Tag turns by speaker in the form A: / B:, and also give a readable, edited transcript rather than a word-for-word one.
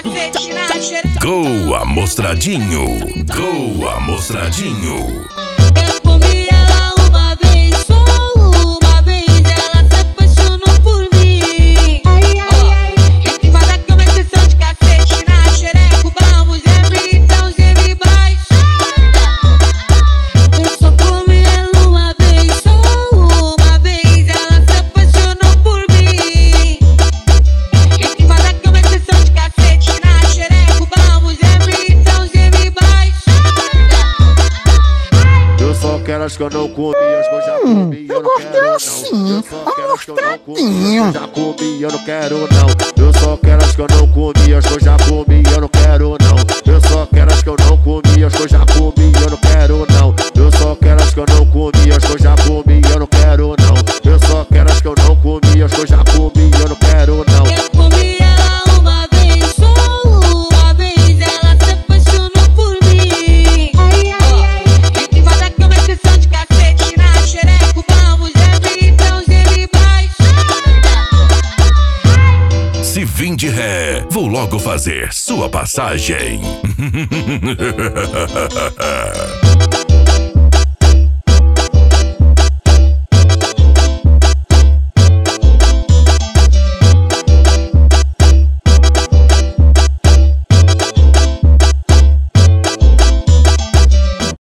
A: cacete na xereca.
B: Go Amostradinho, Go Amostradinho.
A: Eu comi ela uma vez, só uma vez, ela se apaixonou por mim. Em cima da cama é sessão de cacete na xereca. Vamos geme, então geme baixo. Eu só comi ela uma vez, só uma vez, ela se apaixonou por mim. Em cima da cama é sessão de cacete na xereca. Vamos geme, então geme baixo.
C: Eu só quero as que eu não comi, as que eu já comi, eu não quero não. Eu só quero as que eu não comi, as que eu já comi, eu não quero não. Eu só quero as que eu não comi, as que eu já comi, eu não quero não. Eu só quero as que eu não comi, as que eu já comi, eu não quero não. Eu só quero as que eu não comi, as que eu já comi, eu não quero não. Eu só quero as que eu não comi, as que eu já comi, eu não quero não.
A: Eu comi ela uma vez, só uma vez, ela se apaixonou por mim. Em cima da cama é sessão de cacete na xereca. Vamos geme, então geme baixo.
B: Se vim de ré, vou logo fazer sua passagem.